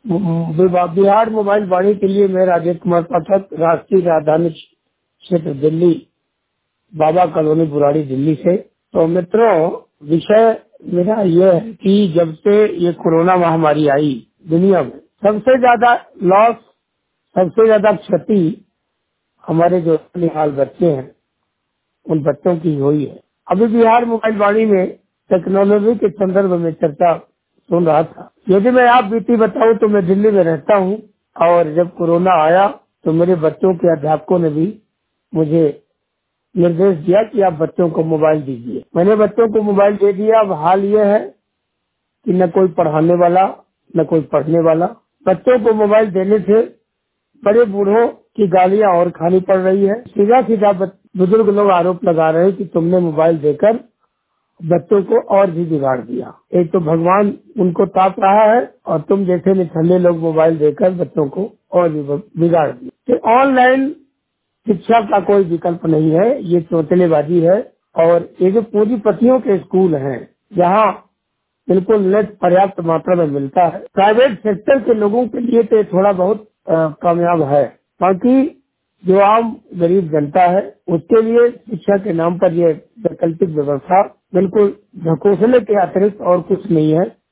Bihar mobile वाणी के लिए मैं राजेश कुमार पाठक, राष्ट्रीय राजधानी क्षेत्र दिल्ली, बाबा कॉलोनी बुराड़ी दिल्ली से। तो मित्रों, विषय मेरा यह है कि जब से ये कोरोना महामारी आई दुनिया में, सबसे ज्यादा लॉस, सबसे ज्यादा क्षति हमारे जो निहाल बच्चे हैं उन बच्चों की हुई है। अभी बिहार मोबाइल वाणी में टेक्नोलॉजी के संदर्भ में चर्चा सुन रहा था। यदि मैं आप बीती बताऊं तो मैं दिल्ली में रहता हूं, और जब कोरोना आया तो मेरे बच्चों के अध्यापकों ने भी मुझे निर्देश दिया कि आप बच्चों को मोबाइल दीजिए। मैंने बच्चों को मोबाइल दे दिया। अब हाल ये है कि न कोई पढ़ाने वाला न कोई पढ़ने वाला। बच्चों को मोबाइल देने से बड़े बूढ़ों की गालियां और खानी पड़ रही है। सीधा सीधा बुजुर्ग लोग आरोप लगा रहे हैं कि तुमने मोबाइल देकर बच्चों को और भी बिगाड़ दिया। एक तो भगवान उनको ताप रहा है और तुम जैसे निठल्ले लोग मोबाइल देकर बच्चों को और भी बिगाड़ दिया। तो ऑनलाइन शिक्षा का कोई विकल्प नहीं है, ये चौंतलेबाजी है। और ये जो पूंजीपतियों के स्कूल हैं जहाँ बिल्कुल नेट पर्याप्त मात्रा में मिलता है, प्राइवेट सेक्टर के लोगों के लिए तो ये थोड़ा बहुत कामयाब है। बाकी जो आम गरीब जनता है उसके लिए शिक्षा के नाम पर ये वैकल्पिक व्यवस्था बिल्कुल ढकोसले के अतिरिक्त और कुछ नहीं है।